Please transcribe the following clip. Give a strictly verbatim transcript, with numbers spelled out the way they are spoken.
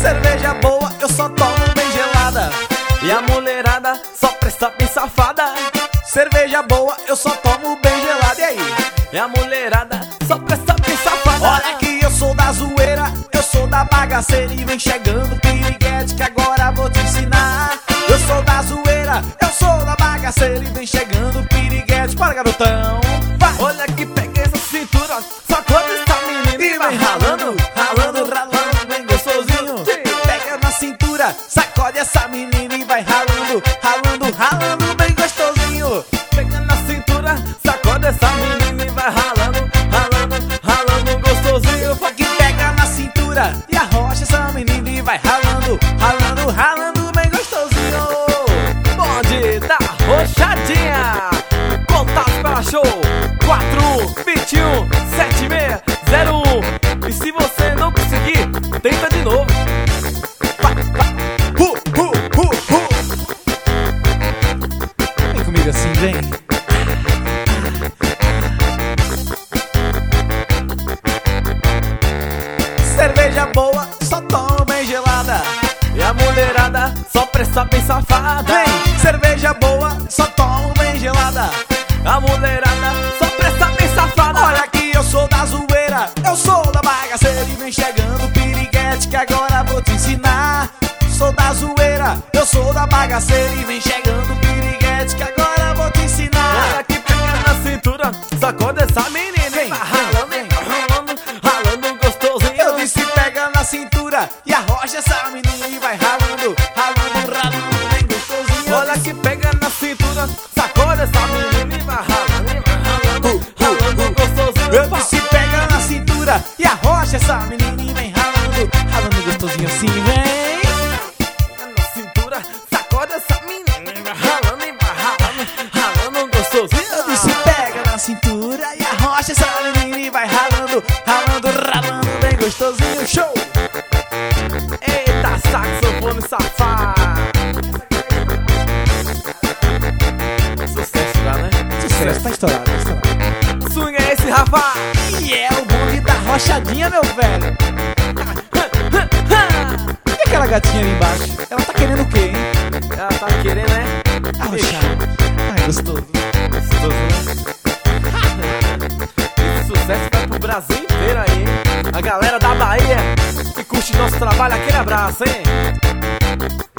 Cerveja boa eu só tomo bem gelada, e a mulherada só presta bem safada. Cerveja boa eu só tomo bem gelada, e aí? E a mulherada só presta bem safada. Olha que eu sou da zoeira, eu sou da bagaceira, e vem chegando piriguete que agora vou te ensinar. Eu sou da zoeira, eu sou da bagaceira, e vem chegando piriguete, para garotão. Vai. Olha que pega essa cintura, sacode essa menina e vai ralando, ralando, ralando, bem gostosinho. Pega na cintura, sacode essa menina e vai ralando, ralando, ralando, bem gostosinho. Pega na cintura, sacode essa menina e vai ralando, ralando, ralando, gostosinho. Que pega na cintura e arrocha essa menina e vai ralando, ralando, ralando, bem gostosinho. Bonde da Rochadinha, contato para show quatro vinte e um setenta e seis zero um. E se você não conseguir, tenta de novo. Vai, vai. Uh, uh, uh, uh. Vem comigo assim, vem. Cerveja boa, só tomo bem gelada, e a mulherada só presta bem safada. Vem, cerveja boa, só tomo bem gelada, a mulherada só presta bem safada. Olha que eu sou da zoeira, eu sou da bagaceira, e vem chegando piriguete que agora vou te ensinar. Sou da zoeira, eu sou da bagaceira, e vem chegando piriguete que agora vou te ensinar. Olha que pega na cintura, sacode essa menina, vem, ralando, vem, ralando, ralando gostosinho. Eu disse pega na cintura e arrocha essa menina e vai ralando, ralando, ralando, bem gostosinho. Olha que pega na cintura, sacode essa menina e vai ralando, ralando, ralando gostosinho. Eu disse pega na cintura e arrocha essa menina e vem ralando, ralando gostosinho assim, vem. Na cintura, sacode essa menina e vai ralando, e vai ralando, ralando gostosinho. Eu disse pega na cintura e arrocha essa menina e vai ralando, ralando, ralando, bem gostosinho, show! Eita, saxofone safado! Sucesso já, né? Sucesso, tá estourado, tá estourado. Swing é esse, rapaz! E é o bonde da Rochadinha, meu velho! E aquela gatinha ali embaixo? Ela tá querendo o quê, hein? Ela tá querendo, né? Arrochar. Ai, gostoso. Gostoso, né? Esse sucesso vai pro Brasil inteiro aí, hein? A galera da Bahia que curte nosso trabalho, aquele abraço, hein?